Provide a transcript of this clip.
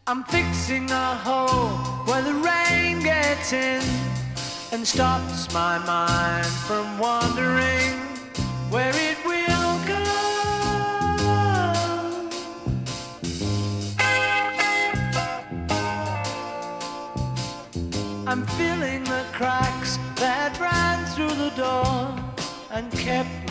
I'm fixing a hole where the rain gets in and stops my mind from wandering where it will go. I'm filling the cracks that ran through the door and kept